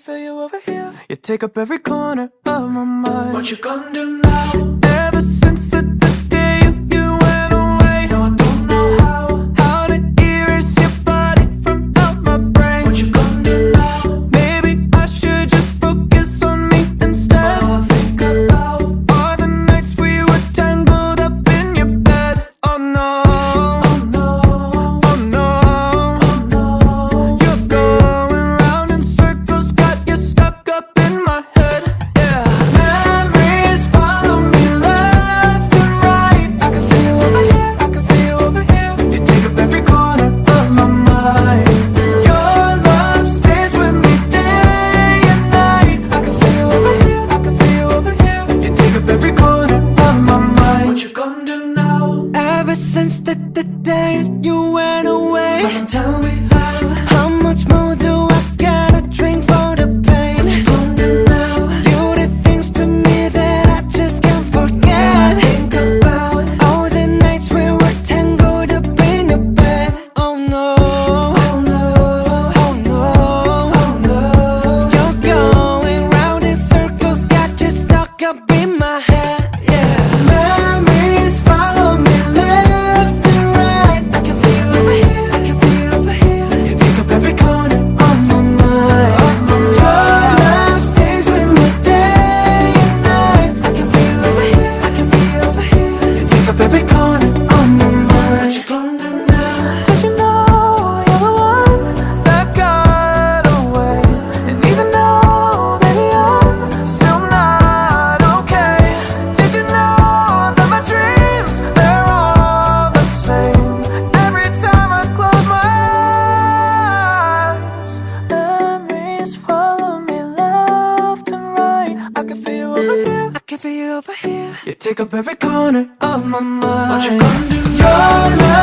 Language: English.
feel you over here. You take up every corner of my mind. What you gonna do now? Ever since the day you went away, No, I don't know how to erase your body from out my brain. what you gonna do now. Maybe I should just focus on me instead. All I think about All the nights we were tangled up in your bed. Oh no, oh no, oh no, oh no. you're going round in circles, got you stuck up in my head. Yeah, memories follow me left and right. I can feel you over here, I can feel you over here. You take up every corner of my mind. Your love stays with me day and night. I can feel you over here, I can feel you over here. You take up every corner of my mind. What you gonna do now? Ever since the day you went away, Someone tell me how much more do I gotta drink for the pain? what you gonna do now. You did things to me that I just can't forget. Think about All the nights we were tangled up in your bed. Oh no, oh no, oh no, oh no. you're going round in circles, got you stuck up in my head. Yeah, memories follow me left and right. I can feel you over here, I can feel you over here. You take up every corner of my mind. Your love stays with me day and night. I can feel you over here, I can feel you over here. You take up every corner of my What mind. you gonna do now? Did you know you're the one that got away? And even though, baby, I'm still not okay. Did you know that my dreams, they're all the same? Every time I close my eyes, memories follow me left and right. I can feel you over here, I can feel you over here. You take up every corner of my mind. What you gonna do Your love